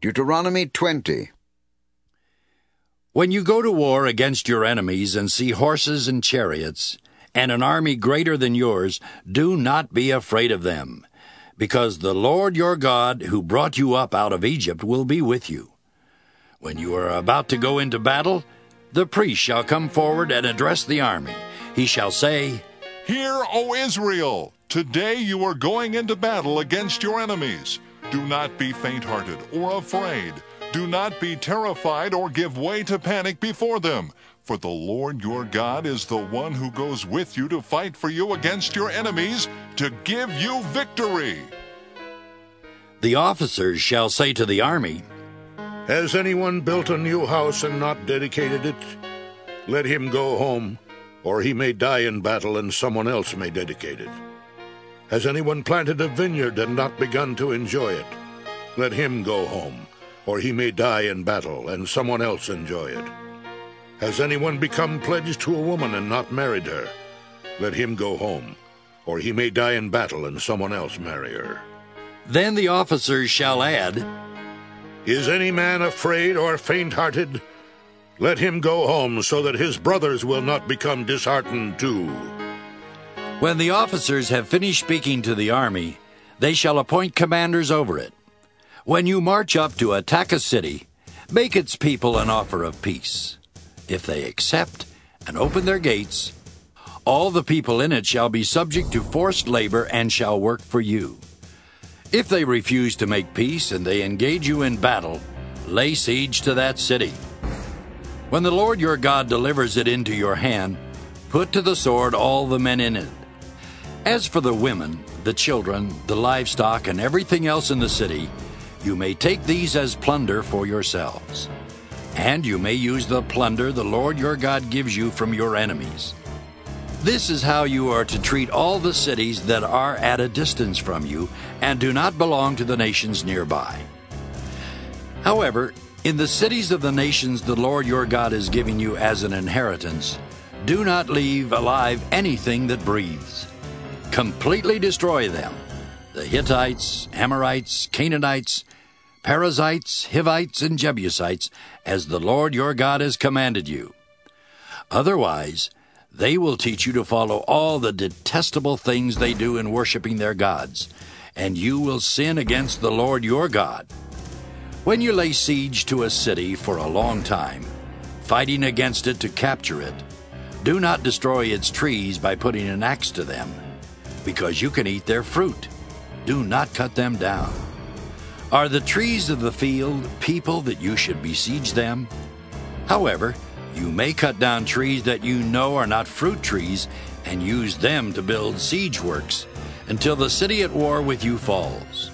Deuteronomy 20. When you go to war against your enemies and see horses and chariots, and an army greater than yours, do not be afraid of them, because the Lord your God, who brought you up out of Egypt, will be with you. When you are about to go into battle, the priest shall come forward and address the army. He shall say, "Hear, O Israel, today you are going into battle against your enemies. Do not be faint-hearted or afraid. Do not be terrified or give way to panic before them. For the Lord your God is the one who goes with you to fight for you against your enemies, to give you victory." The officers shall say to the army, "Has anyone built a new house and not dedicated it? Let him go home, or he may die in battle and someone else may dedicate it. Has anyone planted a vineyard and not begun to enjoy it? Let him go home, or he may die in battle and someone else enjoy it. Has anyone become pledged to a woman and not married her? Let him go home, or he may die in battle and someone else marry her." Then the officers shall add, "Is any man afraid or faint-hearted? Let him go home, so that his brothers will not become disheartened too." When the officers have finished speaking to the army, they shall appoint commanders over it. When you march up to attack a city, make its people an offer of peace. If they accept and open their gates, all the people in it shall be subject to forced labor and shall work for you. If they refuse to make peace and they engage you in battle, lay siege to that city. When the Lord your God delivers it into your hand, put to the sword all the men in it. As for the women, the children, the livestock, and everything else in the city, you may take these as plunder for yourselves. And you may use the plunder the Lord your God gives you from your enemies. This is how you are to treat all the cities that are at a distance from you and do not belong to the nations nearby. However, in the cities of the nations the Lord your God is giving you as an inheritance, do not leave alive anything that breathes. Completely destroy them: the Hittites, Amorites, Canaanites, Perizzites, Hivites, and Jebusites, as the Lord your God has commanded you. Otherwise, they will teach you to follow all the detestable things they do in worshiping their gods, and you will sin against the Lord your God. When you lay siege to a city for a long time, fighting against it to capture it, do not destroy its trees by putting an axe to them, because you can eat their fruit. Do not cut them down. Are the trees of the field people that you should besiege them? However, you may cut down trees that you know are not fruit trees and use them to build siege works until the city at war with you falls.